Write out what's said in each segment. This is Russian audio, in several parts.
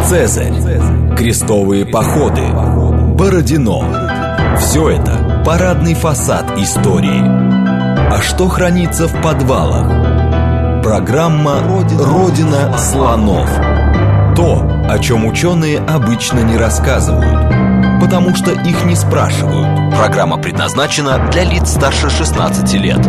Цезарь, крестовые походы, Бородино. Все это парадный фасад истории. А что хранится в подвалах? Программа «Родина слонов». То, о чем ученые обычно не рассказывают, потому что их не спрашивают. Программа предназначена для лиц старше 16 лет.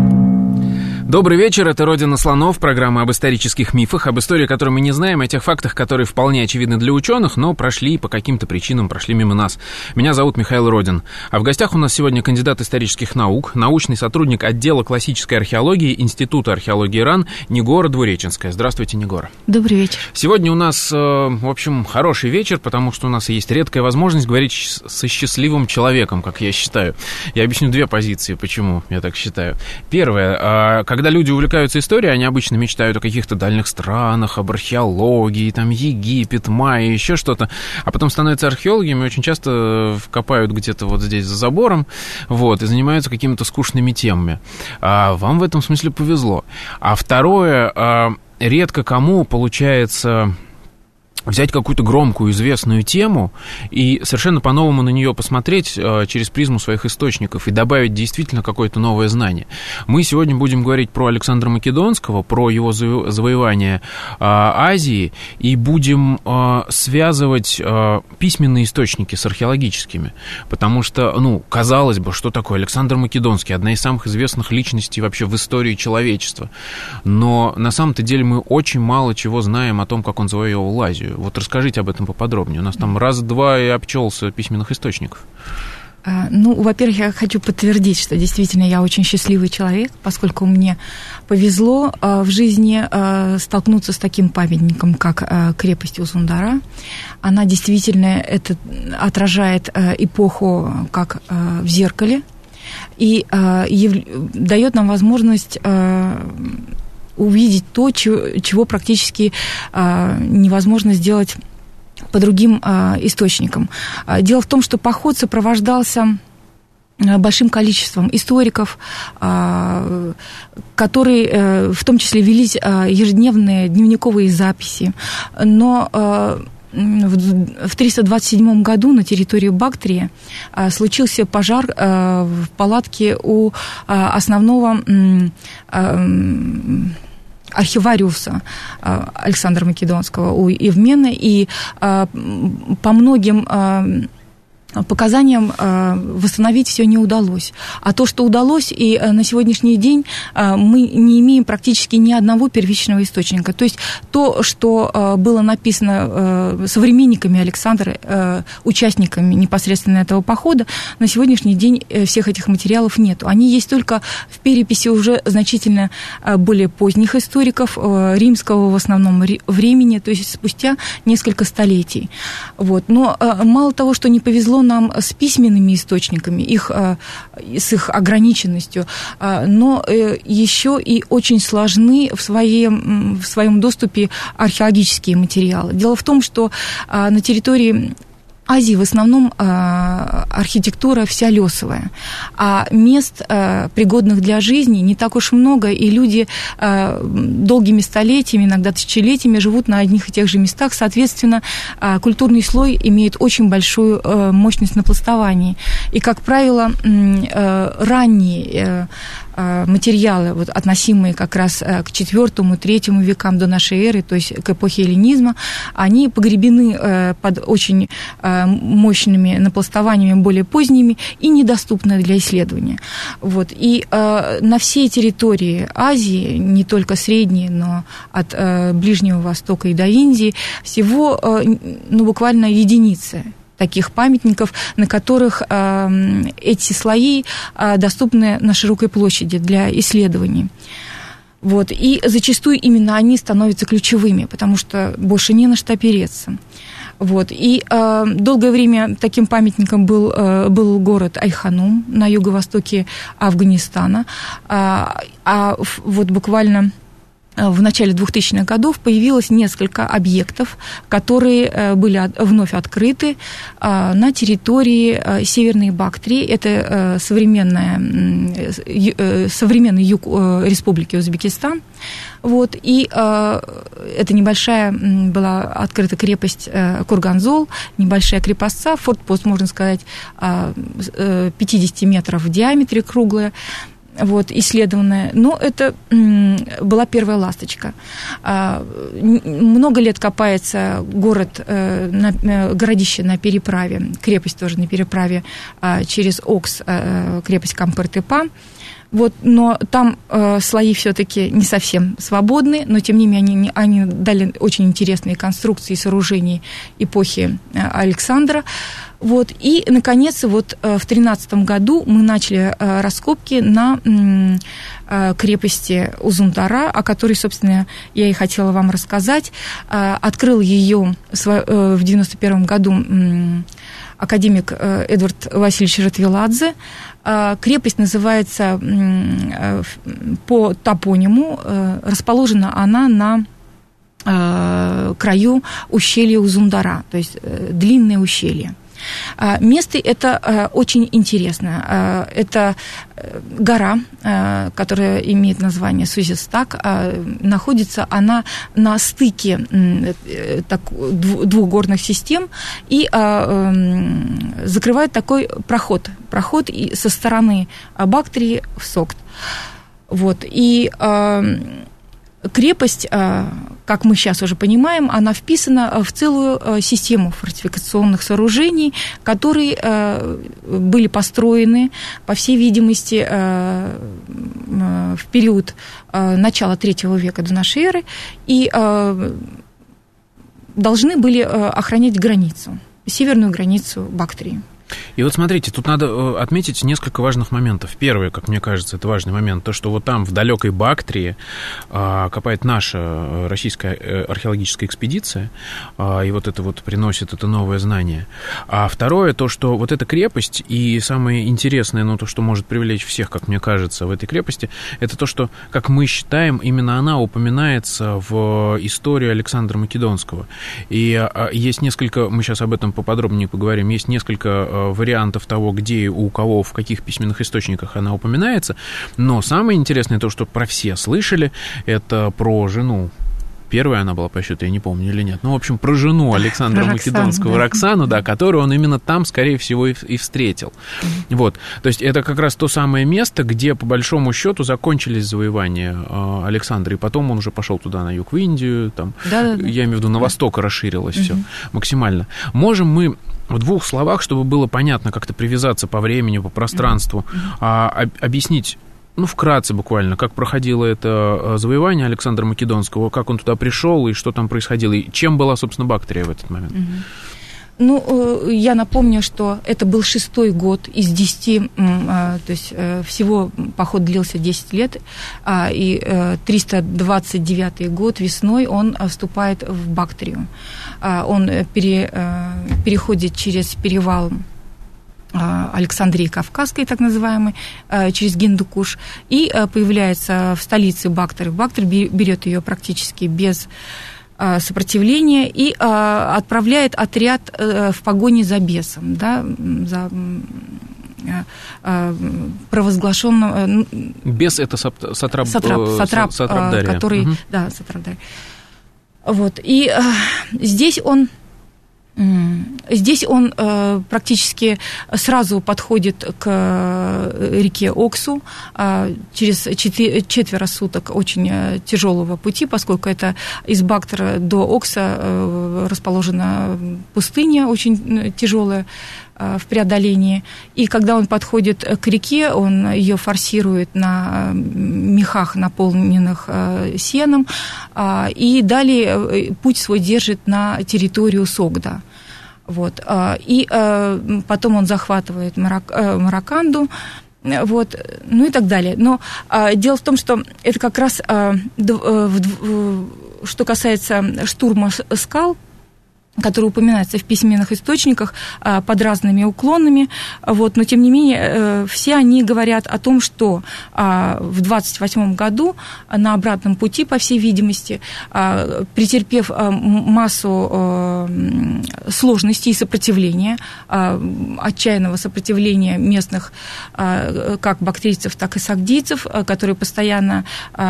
Добрый вечер, это «Родина слонов», программа об исторических мифах, об истории, которую мы не знаем, о тех фактах, которые вполне очевидны для ученых, но прошли по каким-то причинам, прошли мимо нас. Меня зовут Михаил Родин, а в гостях у нас сегодня кандидат исторических наук, научный сотрудник отдела классической археологии Института археологии РАН Нигора Двуреченская. Здравствуйте, Нигора. Добрый вечер. Сегодня у нас, в общем, хороший вечер, потому что у нас есть редкая возможность говорить со счастливым человеком, как я считаю. Я объясню две позиции, почему я так считаю. Первое, когда люди увлекаются историей, они обычно мечтают о каких-то дальних странах, об археологии, там, Египет, Майя, еще что-то, а потом становятся археологами, очень часто копают где-то вот здесь за забором, вот, и занимаются какими-то скучными темами. Вам в этом смысле повезло. А второе, редко кому получается взять какую-то громкую, известную тему и совершенно по-новому на нее посмотреть через призму своих источников и добавить действительно какое-то новое знание. Мы сегодня будем говорить про Александра Македонского, про его завоевание Азии, и будем связывать письменные источники с археологическими, потому что, казалось бы, что такое Александр Македонский, одна из самых известных личностей вообще в истории человечества, но на самом-то деле мы очень мало чего знаем о том, как он завоевывал Азию. Вот расскажите об этом поподробнее. У нас там раз-два и обчелся письменных источников. Во-первых, я хочу подтвердить, что действительно я очень счастливый человек, поскольку мне повезло в жизни столкнуться с таким памятником, как крепость Узундара. Она действительно отражает эпоху как в зеркале и дает нам возможность увидеть то, чего практически невозможно сделать по другим источникам. Дело в том, что поход сопровождался большим количеством историков, которые в том числе велись ежедневные дневниковые записи. Но в 327 году на территории Бактрии случился пожар в палатке у основного архивариуса Александра Македонского, у Евмена, и по многим показаниям восстановить все не удалось. А то, что удалось, и на сегодняшний день мы не имеем практически ни одного первичного источника. То есть то, что было написано современниками Александра, участниками непосредственно этого похода, на сегодняшний день всех этих материалов нет. Они есть только в переписи уже значительно более поздних историков, римского в основном времени, то есть спустя несколько столетий. Вот. Но мало того, что не повезло нам с письменными источниками, с их ограниченностью, но еще и очень сложны в своем доступе археологические материалы. Дело в том, что на территории Азии в основном архитектура вся лесовая, а мест, пригодных для жизни, не так уж много, и люди долгими столетиями, иногда тысячелетиями живут на одних и тех же местах, соответственно, культурный слой имеет очень большую мощность напластований. И, как правило, ранние материалы, вот, относимые как раз к IV-III векам до нашей эры, то есть к эпохе эллинизма, они погребены под очень мощными напластованиями более поздними и недоступны для исследования. Вот. И на всей территории Азии, не только средней, но от Ближнего Востока и до Индии, всего буквально единицы таких памятников, на которых эти слои доступны на широкой площади для исследований. Вот. И зачастую именно они становятся ключевыми, потому что больше не на что опереться. Вот. И долгое время таким памятником был город Аль-Ханум на юго-востоке Афганистана. Вот буквально в начале 2000-х годов появилось несколько объектов, которые были вновь открыты на территории Северной Бактрии. Это современный юг Республики Узбекистан. Вот, и это небольшая была открыта крепость Курганзол, небольшая крепостца, форт-пост, можно сказать, 50 метров в диаметре, круглая. Вот, исследованная, но это была первая ласточка. Много лет копается городище на переправе, крепость тоже на переправе через Окс, крепость Кампыр-Тепа. Вот, но там слои все-таки не совсем свободны, но тем не менее они дали очень интересные конструкции и сооружений эпохи Александра. Вот, и, наконец, вот в 2013 году мы начали раскопки на крепости Узундара, о которой, собственно, я и хотела вам рассказать. Открыл ее в 1991 году академик Эдвард Васильевич Ратвиладзе. Крепость называется по топониму, расположена она на краю ущелья Узундара, то есть длинное ущелье. Место это очень интересно. Это гора, которая имеет название Сузистак. Находится она на стыке двух горных систем и закрывает такой проход и со стороны Бактрии в Согд. Вот. И крепость, как мы сейчас уже понимаем, она вписана в целую систему фортификационных сооружений, которые были построены, по всей видимости, в период начала III века до нашей эры и должны были охранять границу, северную границу Бактрии. И вот смотрите, тут надо отметить несколько важных моментов. Первый, как мне кажется, это важный момент, то, что вот там, в далекой Бактрии, копает наша российская археологическая экспедиция, и вот это вот приносит это новое знание. А второе, то, что вот эта крепость, и самое интересное, ну, то, что может привлечь всех, как мне кажется, в этой крепости, это то, что, как мы считаем, именно она упоминается в истории Александра Македонского. И есть несколько, мы сейчас об этом поподробнее поговорим, есть несколько вариантов того, где, у кого, в каких письменных источниках она упоминается, но самое интересное то, что про все слышали, это про жену. Первая она была по счету, я не помню или нет. Ну, в общем, про жену Александра Македонского, да. Роксану, да, которую он именно там, скорее всего, и встретил. Вот. То есть это как раз то самое место, где, по большому счету, закончились завоевания Александра, и потом он уже пошел туда, на юг, в Индию, там, я имею в виду, на восток расширилось все максимально. Можем мы в двух словах, чтобы было понятно, как-то привязаться по времени, по пространству, объяснить, ну, вкратце буквально, как проходило это завоевание Александра Македонского, как он туда пришел и что там происходило, и чем была, собственно, Бактрия в этот момент? Ну, я напомню, что это был 6-й год из 10, то есть всего поход длился 10 лет, и 329 год весной он вступает в Бактрию. Он переходит через перевал Александрии Кавказской, так называемый, через Гиндукуш, и появляется в столице Бактрии. Бактрия берет ее практически без сопротивления и отправляет отряд в погоне за бесом, да, за провозглашенным... Бес — это сатрап Дария, который... Да, сатрап Дария. Вот, и здесь он практически сразу подходит к реке Оксу через четверо суток очень тяжелого пути, поскольку это из Бактра до Окса расположена пустыня очень тяжелая в преодолении. И когда он подходит к реке, он ее форсирует на мехах, наполненных сеном, и далее путь свой держит на территорию Согда. Вот. И потом он захватывает Мараканду, вот, ну и так далее. Но дело в том, что это как раз, что касается штурма скал, который упоминается в письменных источниках под разными уклонами, вот, но тем не менее все они говорят о том, что в 28 году на обратном пути, по всей видимости, претерпев массу сложностей и сопротивления, отчаянного сопротивления местных как бактрийцев, так и сагдийцев, которые постоянно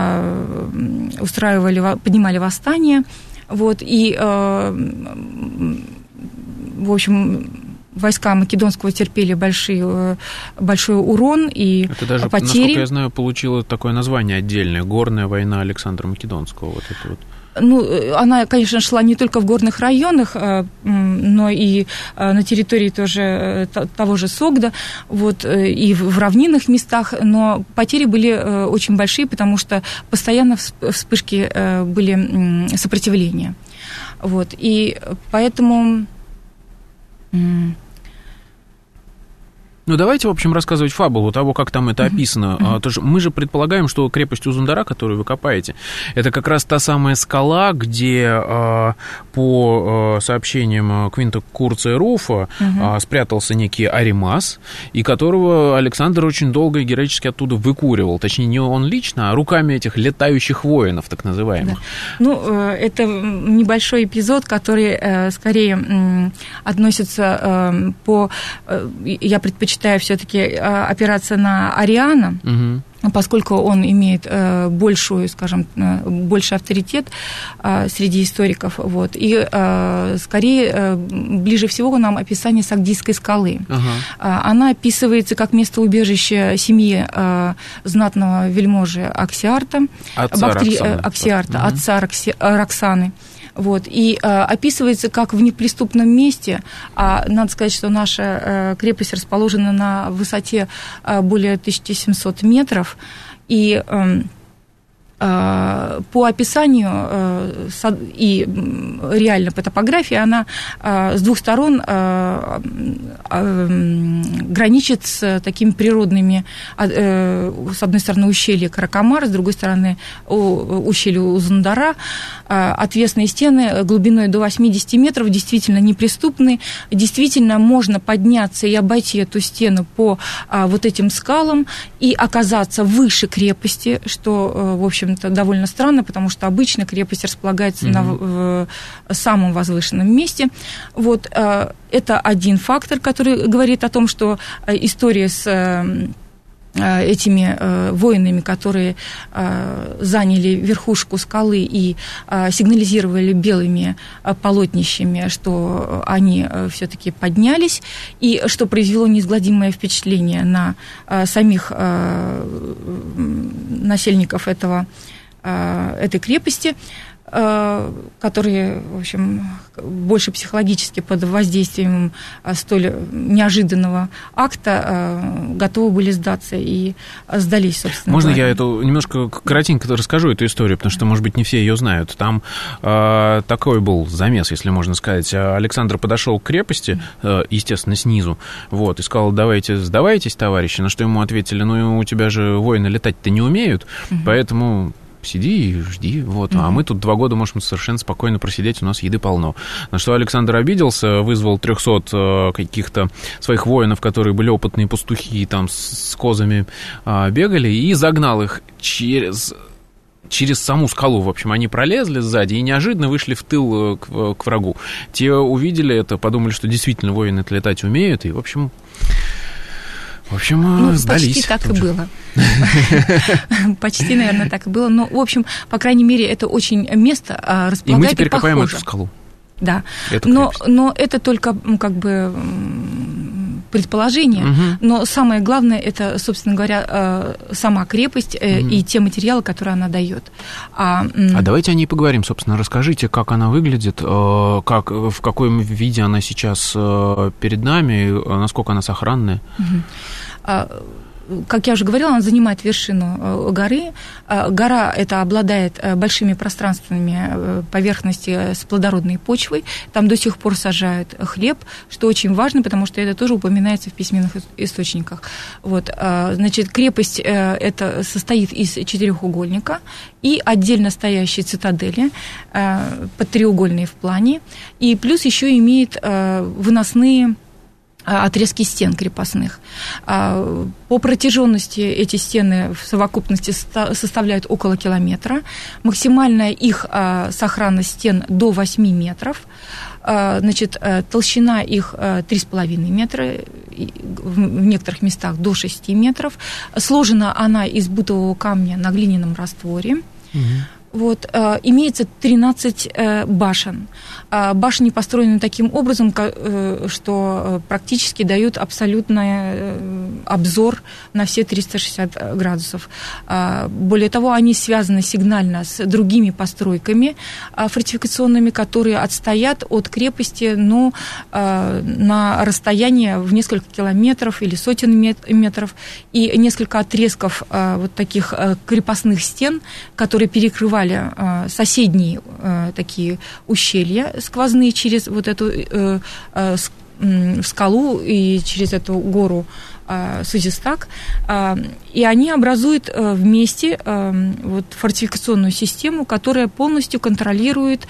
поднимали восстания. Вот, и, в общем, войска Македонского терпели большой урон и это даже, потери. Насколько я знаю, получило такое название отдельное — «Горная война Александра Македонского». Вот это вот. Ну, она, конечно, шла не только в горных районах, но и на территории тоже того же Согда, вот, и в равнинных местах, но потери были очень большие, потому что постоянно вспышки были сопротивления. Вот, и поэтому... Ну, давайте, в общем, рассказывать фабулу того, как там это описано. Мы же предполагаем, что крепость Узундара, которую вы копаете, это как раз та самая скала, где, по сообщениям Квинта Курция Руфа, спрятался некий Аримас, и которого Александр очень долго и героически оттуда выкуривал. Точнее, не он лично, а руками этих летающих воинов, так называемых. Да. Ну, это небольшой эпизод, который скорее относится я предпочитаю все-таки опираться на Ариана, поскольку он имеет больший авторитет среди историков. Вот. И скорее, ближе всего нам описание Сагдийской скалы. Она описывается как место убежища семьи знатного вельможи Аксиарта, отца Роксаны. Вот, и описывается как в неприступном месте. Надо сказать, что наша крепость расположена на высоте более 1700 метров, и по описанию и реально по топографии она с двух сторон граничит с такими природными, с одной стороны ущелье Каракамар, с другой стороны ущелье Узундара. Отвесные стены глубиной до 80 метров действительно неприступны, действительно можно подняться и обойти эту стену по вот этим скалам и оказаться выше крепости, что, в общем, это довольно странно, потому что обычно крепость располагается в самом возвышенном месте. Вот, это один фактор, который говорит о том, что история с этими воинами, которые заняли верхушку скалы и сигнализировали белыми полотнищами, что они все-таки поднялись, и что произвело неизгладимое впечатление на самих насельников этой крепости, которые, в общем, больше психологически под воздействием столь неожиданного акта готовы были сдаться и сдались, собственно. Можно я немножко коротенько расскажу эту историю, потому что, может быть, не все ее знают. Там такой был замес, если можно сказать. Александр подошел к крепости, естественно, снизу, вот, и сказал: давайте, сдавайтесь, товарищи. На что ему ответили: ну, у тебя же воины летать-то не умеют, поэтому... сиди и жди, вот. А мы тут 2 года можем совершенно спокойно просидеть, у нас еды полно. На что Александр обиделся, вызвал 300 каких-то своих воинов, которые были опытные пастухи, там с козами бегали, и загнал их через саму скалу. В общем, они пролезли сзади и неожиданно вышли в тыл к врагу. Те увидели это, подумали, что действительно воины летать умеют, и, в общем, сдались. Почти так и было. Почти, наверное, так и было. Но, в общем, по крайней мере, это очень место располагает и похоже. И мы теперь копаем эту скалу. Да. Но это только, как бы, предположение. Но самое главное, это, собственно говоря, сама крепость и те материалы, которые она дает. А давайте о ней поговорим, собственно. Расскажите, как она выглядит, в каком виде она сейчас перед нами, насколько она сохранная. как я уже говорила, она занимает вершину горы. Гора эта обладает большими пространственными поверхностями с плодородной почвой. Там до сих пор сажают хлеб, что очень важно, потому что это тоже упоминается в письменных источниках. Вот, значит, крепость это состоит из четырехугольника и отдельно стоящей цитадели, треугольные в плане, и плюс еще имеет выносные отрезки стен крепостных. По протяженности эти стены в совокупности составляют около километра. Максимальная их сохранность стен до 8 метров. Значит, толщина их 3,5 метра, в некоторых местах до 6 метров. Сложена она из бутового камня на глиняном растворе. Вот, имеется 13 башен. Башни построены таким образом, что практически дают абсолютный обзор на все 360 градусов. Более того, они связаны сигнально с другими постройками фортификационными, которые отстоят от крепости, но на расстояние в несколько километров или сотен метров, и несколько отрезков вот таких крепостных стен, которые перекрывали соседние такие ущелья сквозные через вот эту скалу и через эту гору Сузистак, и они образуют вместе вот фортификационную систему, которая полностью контролирует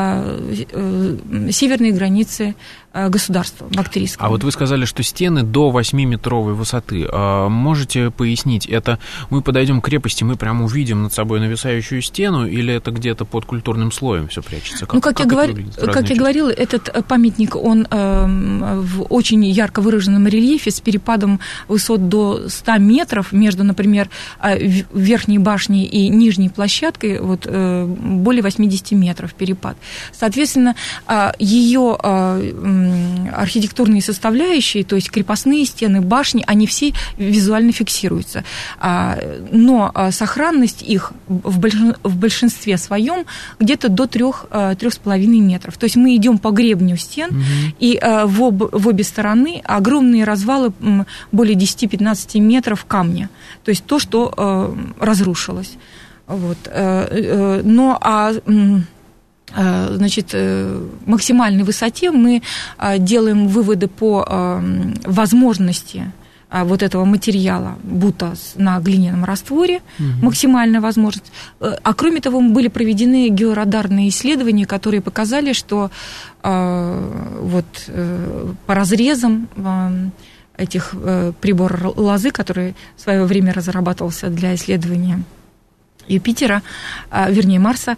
северные границы государства бактрийского. А вот вы сказали, что стены до 8-метровой высоты. Можете пояснить, это мы подойдем к крепости, мы прямо увидим над собой нависающую стену, или это где-то под культурным слоем все прячется? Как я говорила, этот памятник, он в очень ярко выраженном рельефе с перепадом высот до 100 метров между, например, верхней башней и нижней площадкой, вот, более 80 метров перепад. Соответственно, ее архитектурные составляющие, то есть крепостные стены, башни, они все визуально фиксируются. Но сохранность их в большинстве своем где-то до 3,5 метров. То есть мы идем по гребню стен, и в обе стороны огромные развалы более 10-15 метров камня. То есть то, что разрушилось. Вот. Значит, максимальной высоте мы делаем выводы по возможности вот этого материала бута на глиняном растворе, максимальная возможность. А кроме того, были проведены георадарные исследования, которые показали, что вот по разрезам этих приборов лозы, который в свое время разрабатывался для исследования Юпитера, вернее Марса,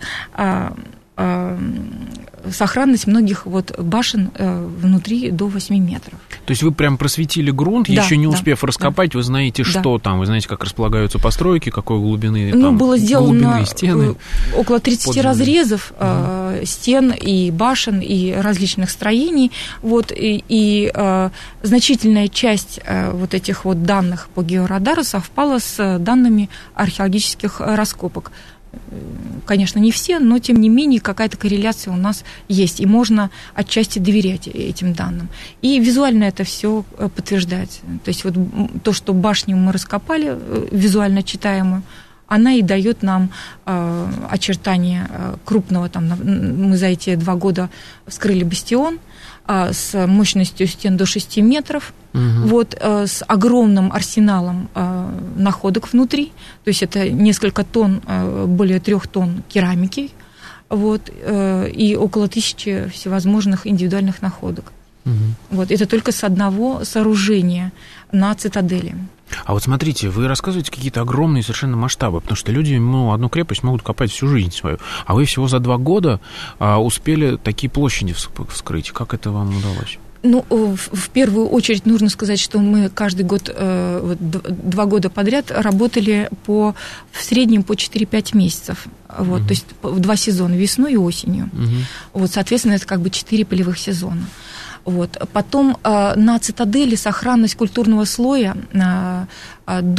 сохранность многих вот башен внутри до 8 метров. То есть вы прям просветили грунт, да, еще не успев раскопать, вы знаете, что там, вы знаете, как располагаются постройки, какой глубины там, было сделано стены. Около 30 разрезов стен и башен, и различных строений. Вот, и значительная часть вот этих вот данных по георадару совпала с данными археологических раскопок. Конечно, не все, но, тем не менее, какая-то корреляция у нас есть, и можно отчасти доверять этим данным. И визуально это все подтверждается. То есть вот то, что башню мы раскопали, визуально читаемую, она и дает нам очертания крупного, там, мы за эти 2 года вскрыли бастион с мощностью стен до 6 метров, вот, с огромным арсеналом находок внутри, то есть это несколько тонн, более 3 тонн керамики, вот, и около 1000 всевозможных индивидуальных находок. Вот, это только с одного сооружения на цитадели. А вот смотрите, вы рассказываете какие-то огромные совершенно масштабы, потому что люди, одну крепость могут копать всю жизнь свою, а вы всего за 2 года успели такие площади вскрыть. Как это вам удалось? В первую очередь нужно сказать, что мы каждый год, 2 года подряд работали в среднем по 4-5 месяцев. Вот, то есть в 2 сезона, весной и осенью. Вот, соответственно, это как бы 4 полевых сезона. Вот. Потом на цитадели сохранность культурного слоя от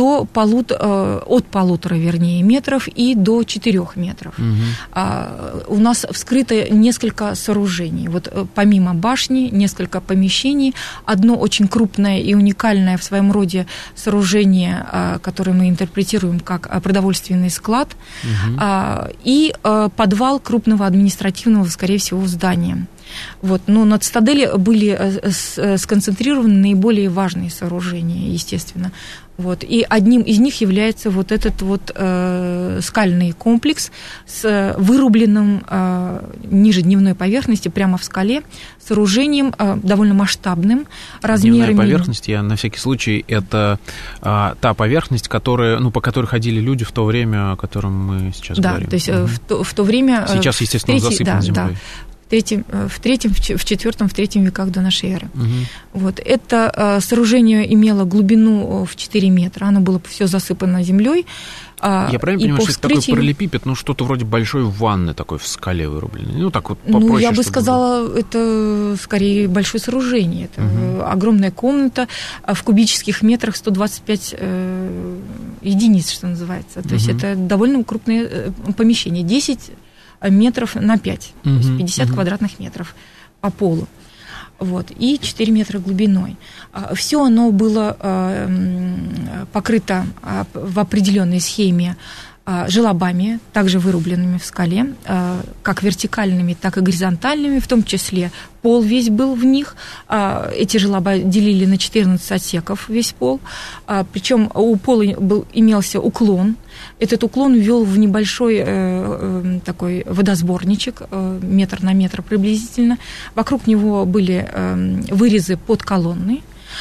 1,5 метров и до 4 метров. У нас вскрыто несколько сооружений. Вот помимо башни, несколько помещений. Одно очень крупное и уникальное в своем роде сооружение, которое мы интерпретируем как продовольственный склад, и подвал крупного административного, скорее всего, здания. Вот. Но на цитадели были сконцентрированы наиболее важные сооружения, естественно. Вот. И одним из них является вот этот вот скальный комплекс с вырубленным ниже дневной поверхности, прямо в скале, сооружением довольно масштабным, размерами. Дневная поверхность, я на всякий случай, это та поверхность, которая, по которой ходили люди в то время, о котором мы сейчас говорим. Да, то есть в то время... Сейчас, естественно, засыпан землей. Да. В четвертом, в третьем веках до нашей эры. Вот. Это сооружение имело глубину в 4 метра, оно было все засыпано землей. Я правильно понимаю, что это такой параллелепипед, что-то вроде большой ванны такой в скале вырубленной? Так вот попроще. Я бы сказала, это скорее большое сооружение. Это огромная комната, в кубических метрах 125 единиц, что называется. То есть это довольно крупное помещение. 10 метров на 5, то есть 50 квадратных метров по полу. Вот, и 4 метра глубиной. Все оно было покрыто в определенной схеме желобами, также вырубленными в скале, как вертикальными, так и горизонтальными, в том числе пол весь был в них. Эти желоба делили на 14 отсеков весь пол, причем у пола имелся уклон. Этот уклон ввел в небольшой такой водосборничек, метр на метр приблизительно. Вокруг него были вырезы под колонны.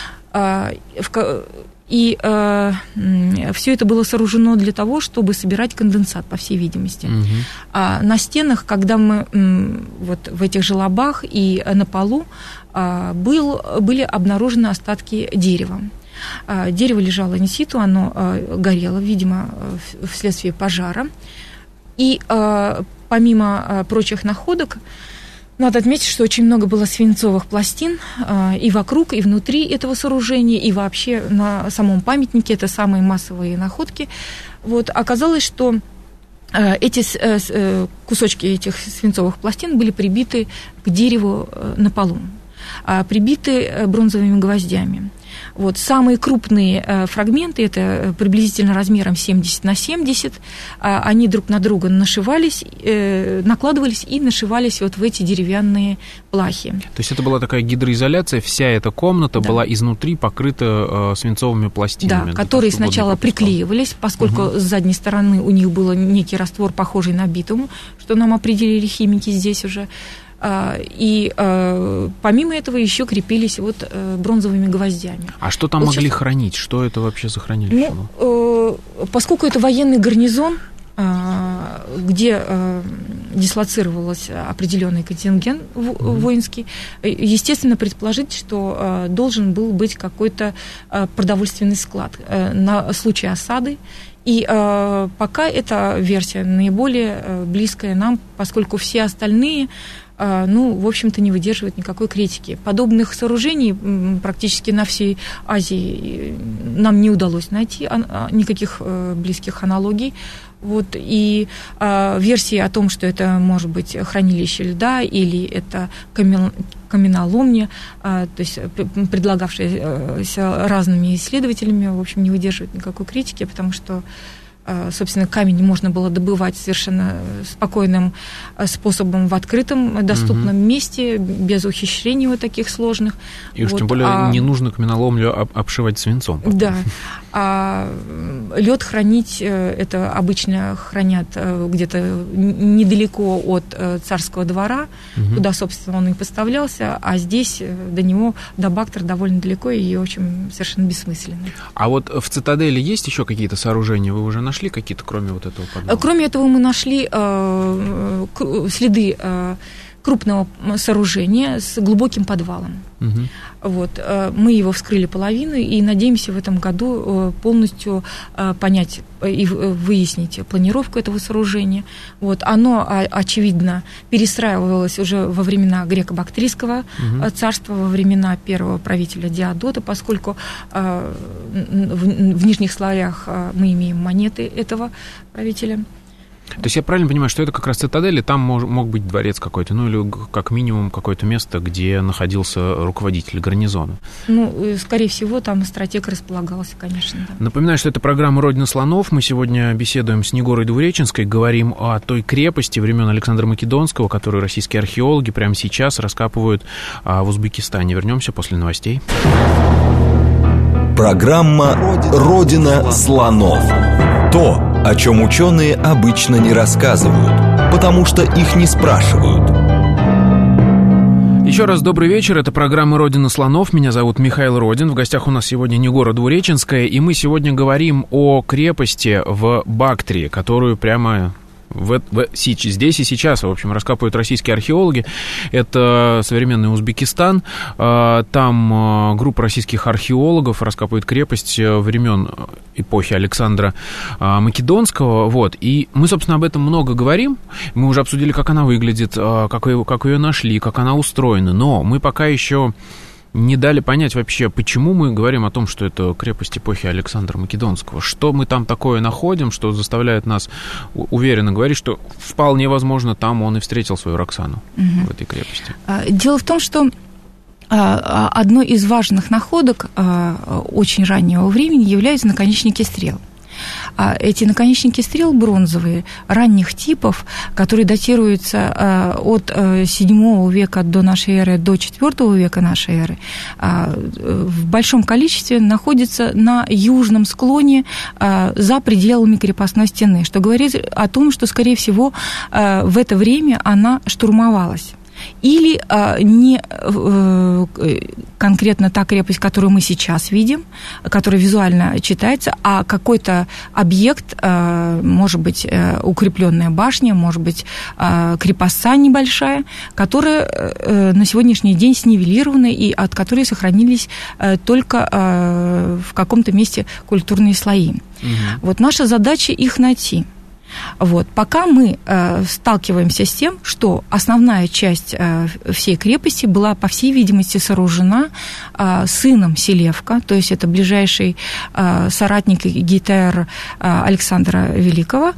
И все это было сооружено для того, чтобы собирать конденсат, по всей видимости. На стенах, когда мы вот в этих желобах и на полу, были обнаружены остатки дерева. Дерево лежало инситу, оно горело, видимо, вследствие пожара. И помимо прочих находок, надо отметить, что очень много было свинцовых пластин и вокруг, и внутри этого сооружения, и вообще на самом памятнике. Это самые массовые находки. Вот. Оказалось, что эти кусочки этих свинцовых пластин были прибиты к дереву на полу, прибиты бронзовыми гвоздями. Вот. Самые крупные фрагменты, это приблизительно размером 70 на 70, они друг на друга накладывались и нашивались вот в эти деревянные плахи. То есть это была такая гидроизоляция, вся эта комната была изнутри покрыта свинцовыми пластинами. Да, которые сначала приклеивались, поскольку с задней стороны у них был некий раствор, похожий на битум, что нам определили химики здесь уже. И помимо этого еще крепились вот бронзовыми гвоздями. А что там могли хранить? Что это вообще за хранилище? Поскольку это военный гарнизон, где дислоцировался определенный контингент воинский, естественно, предположить, что должен был быть какой-то продовольственный склад на случай осады. И пока эта версия наиболее близкая нам, поскольку все остальные, в общем-то, не выдерживают никакой критики. Подобных сооружений практически на всей Азии нам не удалось найти никаких близких аналогий. Вот, и версии о том, что это может быть хранилище льда или это каменоломня, то есть предлагавшиеся разными исследователями, в общем, не выдерживают никакой критики, потому что, собственно, камень можно было добывать совершенно спокойным способом в открытом, доступном месте, без ухищрений вот таких сложных. И уж тем более не нужно каменоломню обшивать свинцом. Потом. Да. А лед хранить, это обычно хранят где-то недалеко от царского двора, куда, собственно, он и поставлялся, а здесь до него, до Бактор, довольно далеко и очень совершенно бессмысленно. А вот в цитадели есть еще какие-то сооружения? Вы уже нашли какие-то, кроме вот этого подвала? Кроме этого мы нашли следы крупного сооружения с глубоким подвалом. Вот. Мы его вскрыли половину и надеемся в этом году полностью понять и выяснить планировку этого сооружения. Вот. Оно, очевидно, перестраивалось уже во времена греко-бактрийского царства, во времена первого правителя Диодота, поскольку в Нижних слоях мы имеем монеты этого правителя. То есть я правильно понимаю, что это как раз цитадель, и там мог быть дворец какой-то, ну или как минимум какое-то место, где находился руководитель гарнизона? Ну, скорее всего, там стратег располагался, конечно. Да. Напоминаю, что это программа «Родина слонов». Мы сегодня беседуем с Нигорой Двуреченской, говорим о той крепости времен Александра Македонского, которую российские археологи прямо сейчас раскапывают в Узбекистане. Вернемся после новостей. Программа «Родина слонов». То, о чем ученые обычно не рассказывают, потому что их не спрашивают. Еще раз добрый вечер, это программа «Родина слонов», меня зовут Михаил Родин, в гостях у нас сегодня Нигора Двуреченская, и мы сегодня говорим о крепости в Бактрии, которую прямо... здесь и сейчас, в общем, раскапывают российские археологи. Это современный Узбекистан. Там группа российских археологов раскапывает крепость времен эпохи Александра Македонского. Вот. И мы, собственно, об этом много говорим. Мы уже обсудили, как она выглядит, как ее нашли, как она устроена. Но мы пока еще не дали понять вообще, почему мы говорим о том, что это крепость эпохи Александра Македонского. Что мы там такое находим, что заставляет нас уверенно говорить, что вполне возможно, там он и встретил свою Роксану в этой крепости. Дело в том, что одной из важных находок очень раннего времени являются наконечники стрел. Эти наконечники стрел бронзовые, ранних типов, которые датируются от VII века до нашей эры до IV века нашей эры, в большом количестве находятся на южном склоне за пределами крепостной стены, что говорит о том, что, скорее всего, в это время она штурмовалась. Или не конкретно та крепость, которую мы сейчас видим, которая визуально читается, а какой-то объект, может быть, укрепленная башня, может быть, крепостца небольшая, которая на сегодняшний день снивелирована и от которой сохранились только в каком-то месте культурные слои. Вот наша задача их найти. Вот. Пока мы сталкиваемся с тем, что основная часть всей крепости была, по всей видимости, сооружена сыном Селевка, то есть это ближайший соратник Гетаер Александра Великого,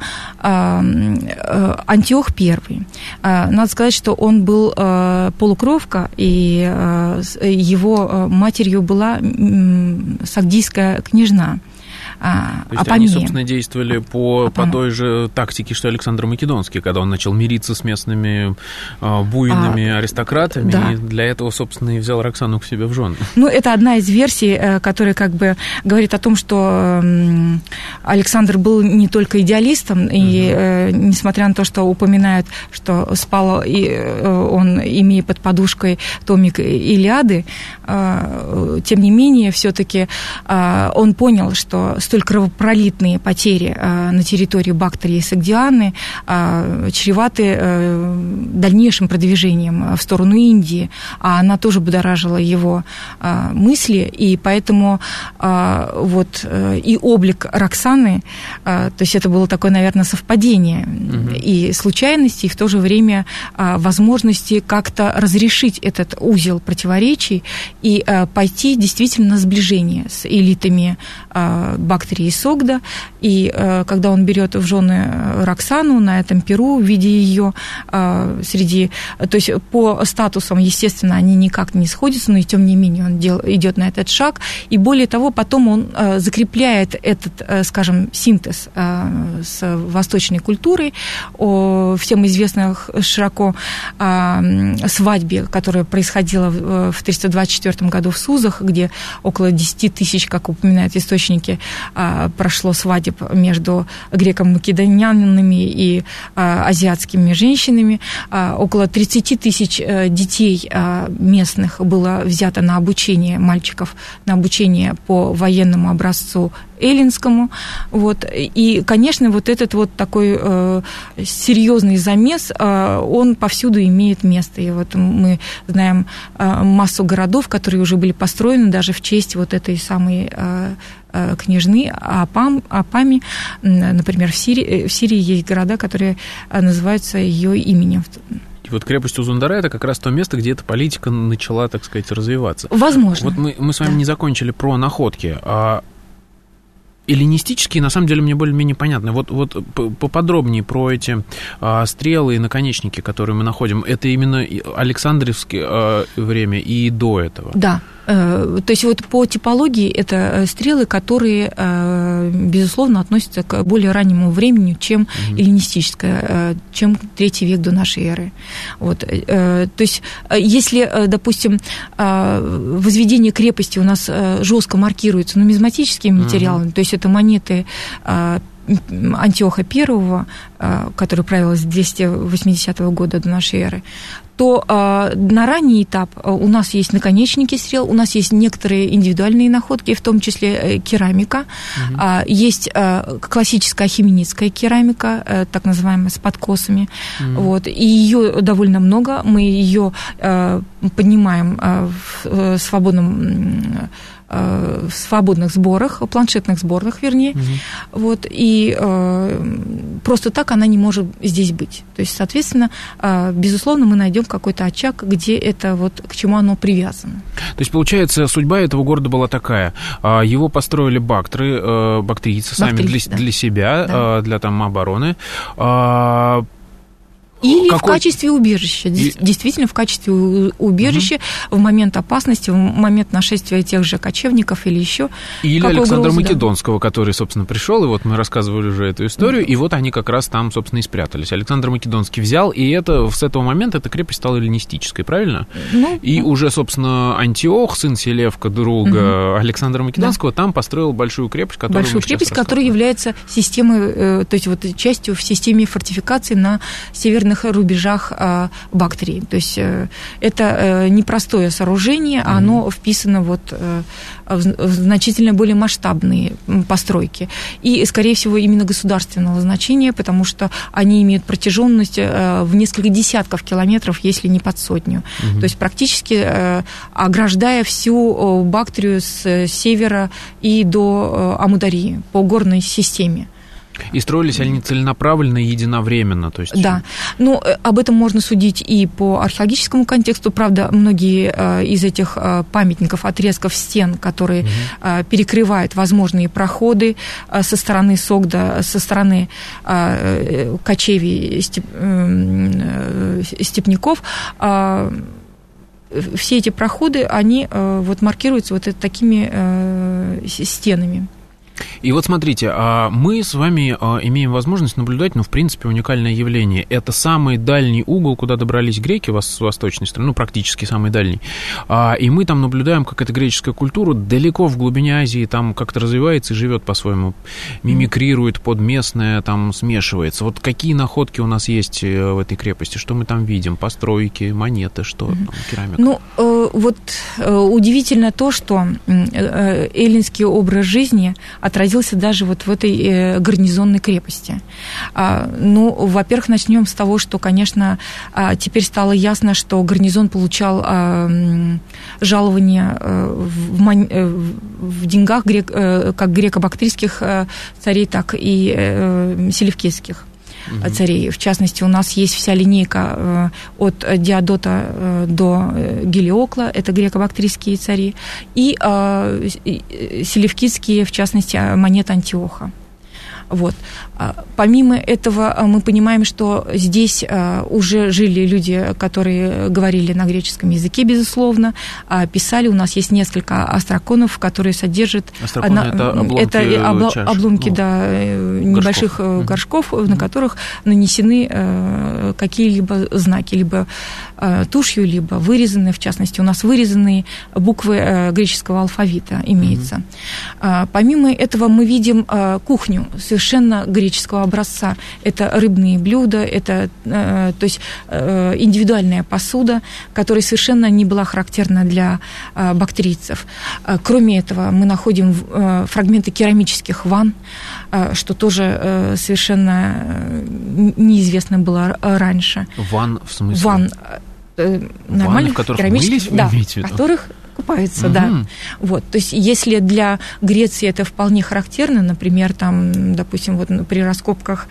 Антиох I. Надо сказать, что он был полукровка, и его матерью была сагдийская княжна. То есть они, собственно, действовали по той же тактике, что Александр Македонский, когда он начал мириться с местными буйными аристократами, да. И для этого, собственно, и взял Роксану к себе в жены. Ну, это одна из версий, которая как бы говорит о том, что Александр был не только идеалистом, и несмотря на то, что упоминают, что спал он, имея под подушкой томик Илиады, тем не менее, все-таки он понял, что столь кровопролитные потери на территории Бактрии и Согдианы чреваты дальнейшим продвижением в сторону Индии, а она тоже будоражила его мысли, и поэтому вот и облик Роксаны, то есть это было такое, наверное, совпадение и случайности, и в то же время возможности как-то разрешить этот узел противоречий и пойти действительно на сближение с элитами Бактрии и Согда, и когда он берет в жены Роксану на этом Перу, видя ее среди... То есть по статусам, естественно, они никак не сходятся, но и тем не менее он идет на этот шаг, и более того, потом он закрепляет этот, скажем, синтез с восточной культурой, всем известных широко свадьбе, которая происходила в 324 году в Сузах, где около 10 тысяч, как упоминают источники, прошло свадеб между греко-македонянами и азиатскими женщинами. Около 30 тысяч детей местных было взято на обучение, мальчиков, на обучение по военному образцу эллинскому. Вот. И, конечно, вот этот вот такой серьезный замес, он повсюду имеет место. И вот мы знаем массу городов, которые уже были построены даже в честь вот этой самой княжны Апами. Например, в Сирии есть города, которые называются ее именем. И вот крепость Узундара – это как раз то место, где эта политика начала, так сказать, развиваться. Возможно. Вот мы с вами не закончили про находки. Эллинистические, на самом деле, мне более-менее понятны. Вот поподробнее про эти стрелы и наконечники, которые мы находим. Это именно Александровское время и до этого? Да. То есть вот по типологии это стрелы, которые, безусловно, относятся к более раннему времени, чем эллинистическое, чем III век до нашей эры. Вот. То есть если, допустим, возведение крепости у нас жестко маркируется нумизматическими материалами, то есть это монеты Антиоха I, который правил с 280 года до нашей эры, то на ранний этап у нас есть наконечники стрел, у нас есть некоторые индивидуальные находки, в том числе керамика, есть классическая ахименидская керамика, так называемая с подкосами, вот, и ее довольно много, мы ее поднимаем в свободных сборах, планшетных сборах, вернее, вот, и просто так она не может здесь быть. То есть, соответственно, безусловно, мы найдем какой-то очаг, где это вот к чему оно привязано. То есть, получается, судьба этого города была такая: его построили бактрийцы сами для себя, для там обороны. Или в качестве убежища, действительно в качестве убежища в момент опасности, в момент нашествия тех же кочевников или еще. Или Александра Македонского, который, собственно, пришел, и вот мы рассказывали уже эту историю, и вот они как раз там, собственно, и спрятались. Александр Македонский взял, и с этого момента эта крепость стала эллинистической, правильно? И уже, собственно, Антиох, сын Селевка, друга Александра Македонского, там построил большую крепость, которая является системой, то есть вот частью в системе фортификаций на северном рубежах Бактрии. То есть это непростое сооружение, оно вписано вот в значительно более масштабные постройки. И, скорее всего, именно государственного значения, потому что они имеют протяженность в несколько десятков километров, если не под сотню. То есть практически ограждая всю Бактрию с севера и до Амударии по горной системе. И строились они целенаправленно и единовременно, то есть... Да, но об этом можно судить и по археологическому контексту. Правда, многие из этих памятников, отрезков стен, которые перекрывают возможные проходы со стороны Согда, со стороны кочевий степняков, все эти проходы, они вот маркируются вот такими стенами. И вот смотрите, мы с вами имеем возможность наблюдать, в принципе, уникальное явление. Это самый дальний угол, куда добрались греки с восточной стороны, практически самый дальний. И мы там наблюдаем, как эта греческая культура далеко в глубине Азии там как-то развивается и живет по-своему, мимикрирует под местное, там смешивается. Вот какие находки у нас есть в этой крепости? Что мы там видим? Постройки, монеты, что там, керамика? Вот удивительно то, что эллинский образ жизни отразился даже вот в этой гарнизонной крепости. Во-первых, начнем с того, что, конечно, теперь стало ясно, что гарнизон получал жалование в деньгах как греко-бактрийских царей, так и селевкидских царей. В частности, у нас есть вся линейка от Диодота до Гелиокла, это греко-бактрийские цари, и селевкидские, в частности, монеты Антиоха. Вот. Помимо этого, мы понимаем, что здесь уже жили люди, которые говорили на греческом языке, безусловно, писали. У нас есть несколько остроконов, которые содержат... Это обломки небольших горшков, на которых нанесены какие-либо знаки, либо тушью, либо вырезанные. В частности, у нас вырезанные буквы греческого алфавита имеются. Помимо этого, мы видим кухню, совершенно греческого образца. Это рыбные блюда, это то есть индивидуальная посуда, которая совершенно не была характерна для бактрийцев. Кроме этого, мы находим фрагменты керамических ванн, что тоже совершенно неизвестно было раньше. Ванн в смысле? Ванн нормальных, в которых керамических, мылись, в которых купаются, да. Вот, то есть, если для Греции это вполне характерно, например, там, допустим, вот при раскопках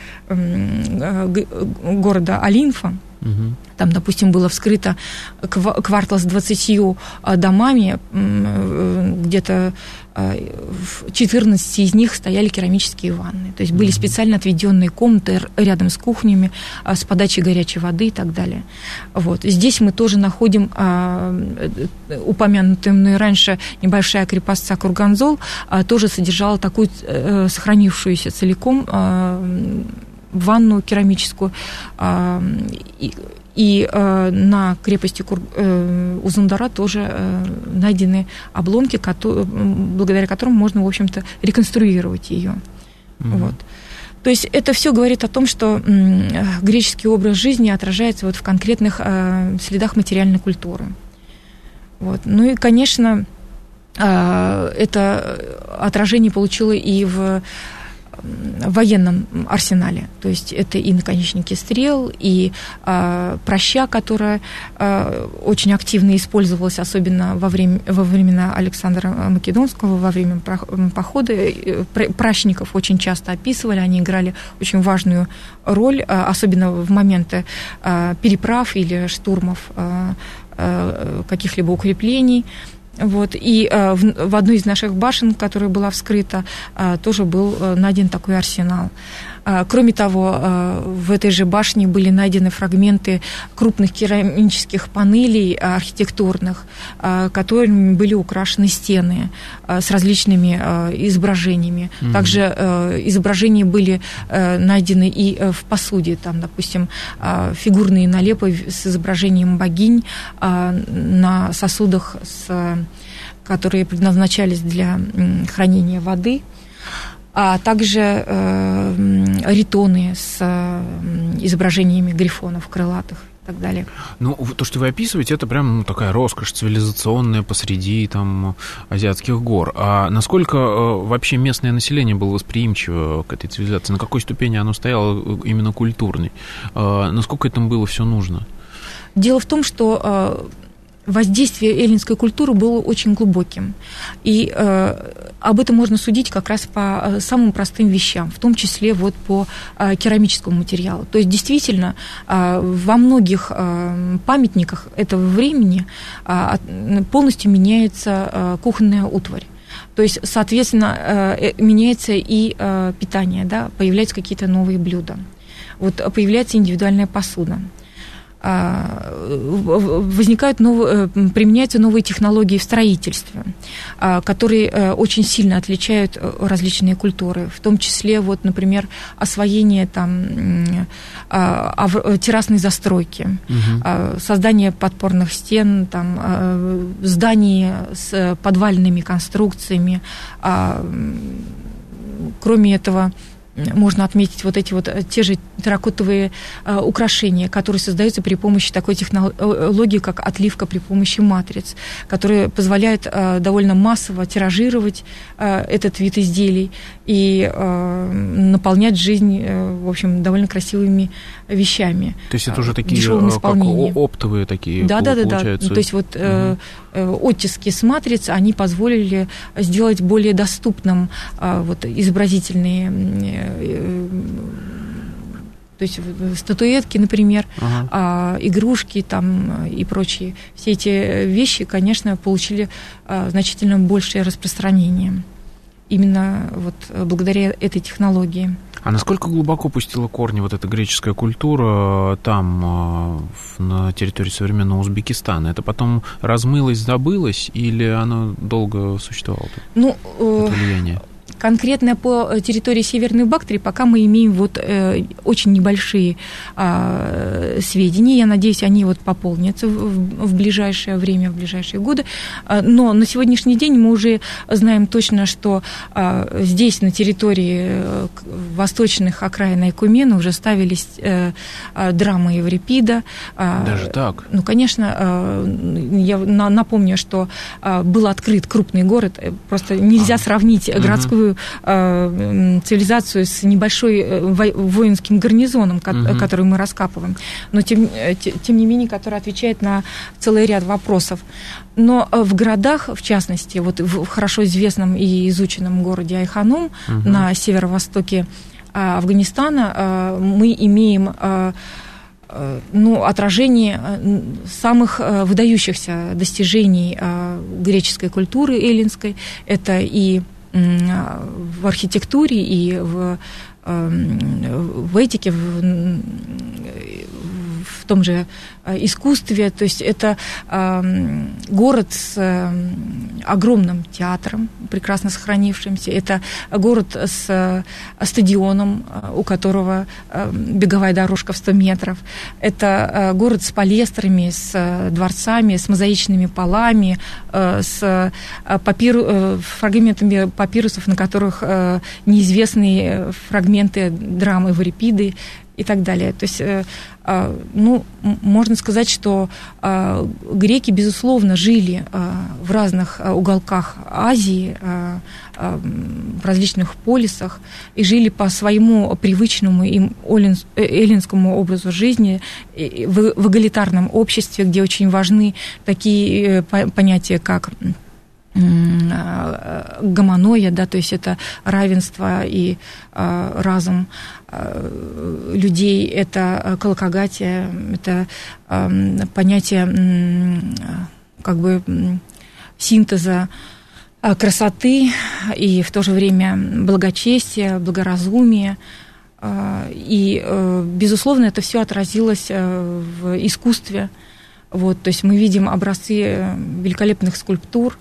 города Олимфа, там, допустим, было вскрыто квартал с 20 домами, где-то в 14 из них стояли керамические ванны. То есть были специально отведенные комнаты рядом с кухнями, с подачей горячей воды и так далее. Вот. Здесь мы тоже находим упомянутую мной раньше небольшая крепостца Курганзол, тоже содержала такую сохранившуюся целиком ванну керамическую, и на крепости Узундара тоже найдены обломки, благодаря которым можно, в общем-то, реконструировать ее. Вот. То есть это все говорит о том, что греческий образ жизни отражается вот в конкретных следах материальной культуры. Вот. Ну и, конечно, это отражение получило и в военном арсенале. То есть это и наконечники стрел, и праща, которая очень активно использовалась, особенно во времена Александра Македонского, во время похода. Пращников очень часто описывали, они играли очень важную роль, особенно в моменты переправ или штурмов каких-либо укреплений. Вот. И в одной из наших башен, которая была вскрыта, тоже был найден такой арсенал. Кроме того, в этой же башне были найдены фрагменты крупных керамических панелей архитектурных, которыми были украшены стены с различными изображениями. Также изображения были найдены и в посуде. Там, допустим, фигурные налепы с изображением богинь на сосудах, которые предназначались для хранения воды, а также ритоны с изображениями грифонов крылатых и так далее. Ну, то, что вы описываете, это прям такая роскошь цивилизационная посреди там азиатских гор. А насколько вообще местное население было восприимчиво к этой цивилизации? На какой ступени оно стояло именно культурной? Насколько этому было все нужно? Дело в том, что воздействие эллинской культуры было очень глубоким. И об этом можно судить как раз по самым простым вещам, в том числе вот по керамическому материалу. То есть, действительно, во многих памятниках этого времени полностью меняется кухонная утварь. То есть, соответственно, меняется и питание, да, появляются какие-то новые блюда. Вот появляется индивидуальная посуда. Применяются новые технологии в строительстве, которые очень сильно отличают различные культуры, в том числе, вот, например, освоение там, террасной застройки, создание подпорных стен, там, зданий с подвальными конструкциями. Кроме этого, можно отметить вот эти вот те же терракотовые украшения, которые создаются при помощи такой технологии, как отливка при помощи матриц, которая позволяет довольно массово тиражировать этот вид изделий и наполнять жизнь, в общем, довольно красивыми вещами. То есть это уже такие как оптовые такие получаются? Да. То есть вот оттиски с матриц, они позволили сделать более доступным вот изобразительные, то есть статуэтки, например, игрушки там и прочие. Все эти вещи, конечно, получили значительно большее распространение именно вот благодаря этой технологии. А насколько глубоко пустила корни вот эта греческая культура там, на территории современного Узбекистана? Это потом размылось, забылось, или оно долго существовало, это влияние? конкретно по территории Северной Бактрии пока мы имеем вот очень небольшие сведения. Я надеюсь, они вот пополнятся в ближайшее время, в ближайшие годы. Но на сегодняшний день мы уже знаем точно, что здесь, на территории восточных окраин Айкумена, уже ставились драмы Еврипида. Даже так? Ну, конечно, я напомню, что был открыт крупный город. Просто нельзя сравнить городскую цивилизацию с небольшой воинским гарнизоном, который мы раскапываем. Но, тем не менее, который отвечает на целый ряд вопросов. Но в городах, в частности, вот в хорошо известном и изученном городе Айханум на северо-востоке Афганистана мы имеем отражение самых выдающихся достижений греческой культуры эллинской. Это и в архитектуре, и в этике, в том же искусстве. То есть это город с огромным театром, прекрасно сохранившимся. Это город с стадионом, у которого беговая дорожка в 100 метров. Это город с палестрами, с дворцами, с мозаичными полами, с фрагментами папирусов, на которых неизвестные фрагменты драмы Еврипиды и так далее. То есть, можно сказать, что греки, безусловно, жили в разных уголках Азии, в различных полисах, и жили по своему привычному им эллинскому образу жизни в эгалитарном обществе, где очень важны такие понятия, как гомоноия, да, то есть это равенство и разум людей, это колокогатия, это понятие как бы синтеза красоты и в то же время благочестия, благоразумия. И, безусловно, это все отразилось в искусстве. Вот, то есть мы видим образцы великолепных скульптур,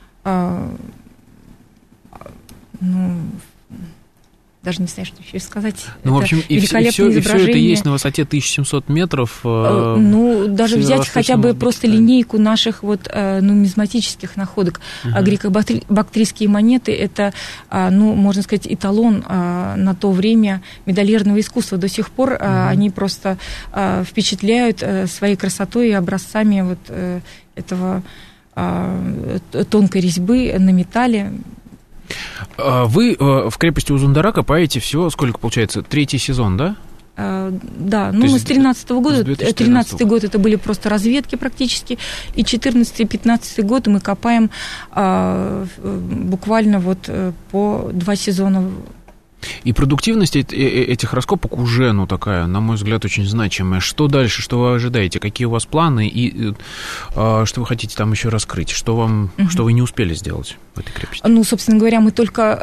даже не знаю, что еще сказать. Ну, в общем, и все это есть на высоте 1700 метров. Даже взять хотя бы просто линейку наших нумизматических находок. Греко-бактрийские монеты – это, можно сказать, эталон на то время медальерного искусства. До сих пор они просто впечатляют своей красотой и образцами этого тонкой резьбы на металле. Вы в крепости Узундарака копаете всего, сколько получается, 3-й сезон, да? Да, мы с 13-го года, 13-й год это были просто разведки практически, и 14-й, 15-й год мы копаем буквально по 2 сезона. И продуктивность этих раскопок уже, такая, на мой взгляд, очень значимая. Что дальше, что вы ожидаете, какие у вас планы, и что вы хотите там еще раскрыть, что вы не успели сделать в этой крепости? Собственно говоря, мы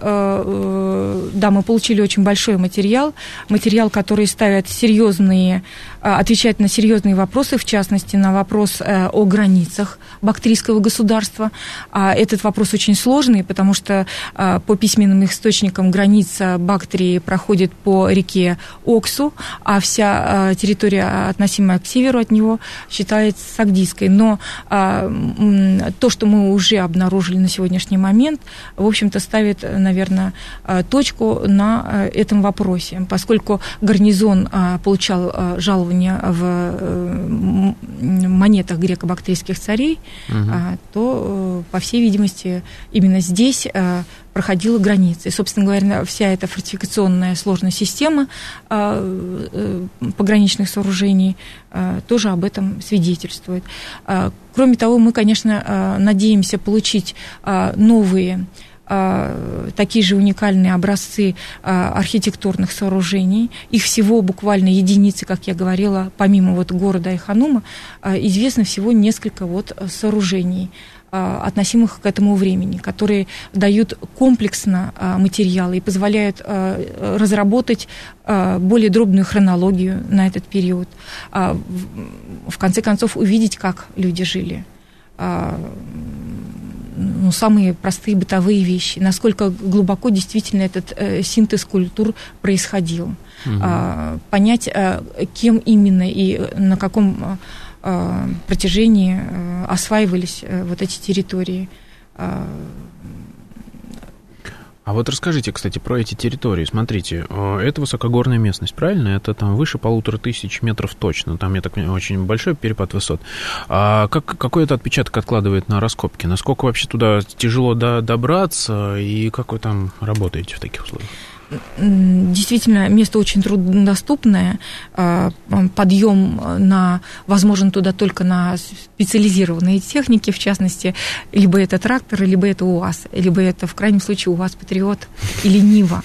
мы получили очень большой материал, который отвечает на серьезные вопросы, в частности, на вопрос о границах бактрийского государства. Этот вопрос очень сложный, потому что по письменным источникам граница Бактрии проходит по реке Оксу, а вся территория, относимая к северу от него, считается сагдийской. Но то, что мы уже обнаружили на сегодняшний момент, в общем-то, ставит, наверное, точку на этом вопросе. Поскольку гарнизон получал жалования в монетах греко-бактрийских царей, то, по всей видимости, именно здесь проходила граница. И, собственно говоря, вся эта фортификационная сложная система пограничных сооружений тоже об этом свидетельствует. Кроме того, мы, конечно, надеемся получить новые такие же уникальные образцы архитектурных сооружений. Их всего буквально единицы, как я говорила, помимо города Айханума, известно всего несколько сооружений, относимых к этому времени, которые дают комплексно материалы и позволяют разработать более дробную хронологию на этот период, в конце концов увидеть, как люди жили. самые простые бытовые вещи, насколько глубоко действительно этот синтез культур происходил. Понять, кем именно и на каком протяжении осваивались вот эти территории. А вот расскажите, кстати, про эти территории. Смотрите, это высокогорная местность, правильно? Это там выше 1500 метров точно. Там, я так понимаю, очень большой перепад высот. А какой это отпечаток откладывает на раскопки? Насколько вообще туда тяжело добраться? И как вы там работаете в таких условиях? Действительно, место очень труднодоступное. Подъем возможен туда только на специализированные техники, в частности, либо это трактор, либо это УАЗ, либо это, в крайнем случае, УАЗ «Патриот» или «Нива».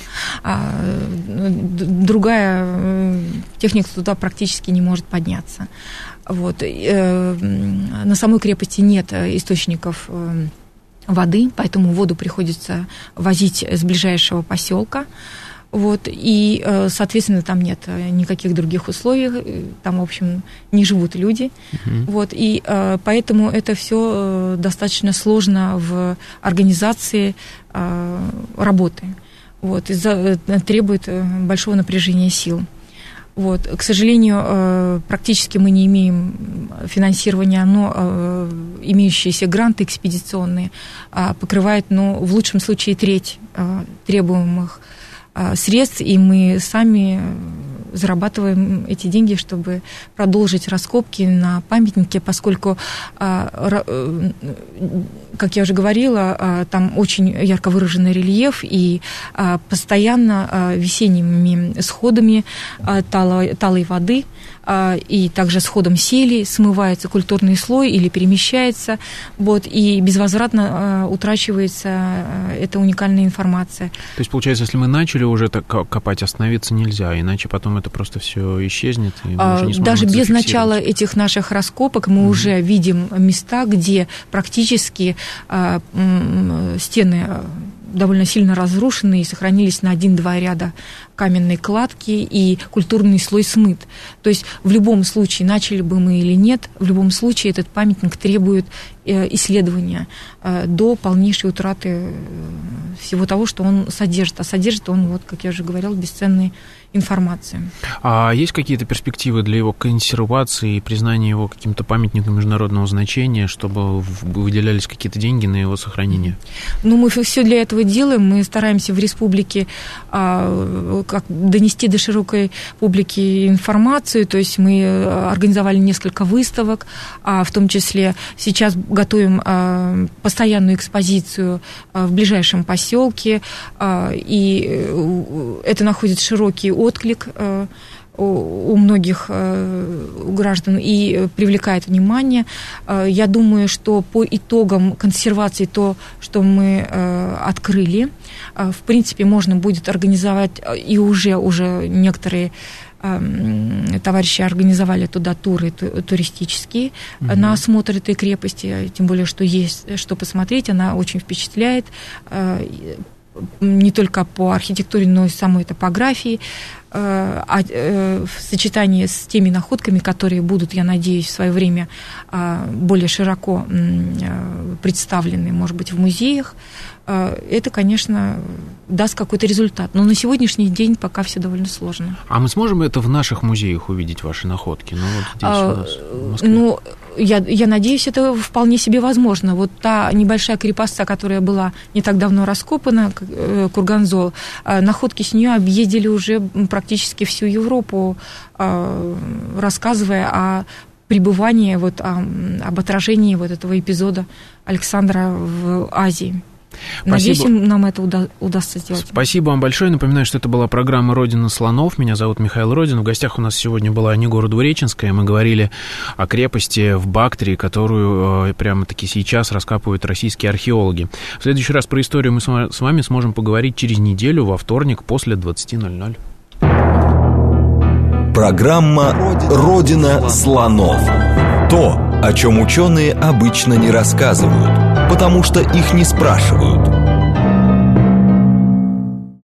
Другая техника туда практически не может подняться. Вот. На самой крепости нет источников воды, поэтому воду приходится возить с ближайшего поселка. Вот, и, соответственно, там нет никаких других условий, там, в общем, не живут люди. Вот, и поэтому это все достаточно сложно в организации работы. Вот, требует большого напряжения сил. Вот. К сожалению, практически мы не имеем финансирования, но имеющиеся гранты экспедиционные покрывают, в лучшем случае, треть требуемых средств, и мы сами зарабатываем эти деньги, чтобы продолжить раскопки на памятнике, поскольку, как я уже говорила, там очень ярко выраженный рельеф, и постоянно весенними сходами талой воды и также сходом сели смывается культурный слой или перемещается, вот, и безвозвратно утрачивается эта уникальная информация. То есть, получается, если мы начали уже так копать, остановиться нельзя, иначе потом это просто все исчезнет, и мы уже не сможем даже без начала этих наших раскопок мы уже видим места, где практически стены довольно сильно разрушены и сохранились на 1-2 ряда каменной кладки, и культурный слой смыт. То есть в любом случае, начали бы мы или нет, в любом случае этот памятник требует исследования до полнейшей утраты всего того, что он содержит. А содержит он, вот, как я уже говорила, бесценные информации. А есть какие-то перспективы для его консервации и признания его каким-то памятником международного значения, чтобы выделялись какие-то деньги на его сохранение? Мы все для этого делаем. Мы стараемся в республике донести до широкой публики информацию. То есть мы организовали несколько выставок, в том числе сейчас готовим постоянную экспозицию в ближайшем поселке, и это находит широкий отклик у многих граждан и привлекает внимание. Я думаю, что по итогам консервации то, что мы открыли, в принципе, можно будет организовать, и уже некоторые товарищи организовали туда туры туристические на осмотр этой крепости, тем более, что есть что посмотреть, она очень впечатляет, не только по архитектуре, но и самой топографии, в сочетании с теми находками, которые будут, я надеюсь, в свое время более широко представлены, может быть, в музеях, это, конечно, даст какой-то результат. Но на сегодняшний день пока все довольно сложно. А мы сможем это в наших музеях увидеть, ваши находки? Вот здесь у нас, в Москве. Я надеюсь, это вполне себе возможно. Вот та небольшая крепостца, которая была не так давно раскопана, Курганзол, находки с нее объездили уже практически всю Европу, рассказывая о пребывании, об отражении этого эпизода Александра в Азии. Надеюсь, нам это удастся сделать. Спасибо вам большое. Напоминаю, что это была программа «Родина слонов». Меня зовут Михаил Родин. В гостях у нас сегодня была Нигора Двуреченская. Мы говорили о крепости в Бактрии, которую прямо-таки сейчас раскапывают российские археологи. В следующий раз про историю мы с вами сможем поговорить через неделю, во вторник, после 20:00. Программа «Родина слонов». То, о чем ученые обычно не рассказывают, потому что их не спрашивают.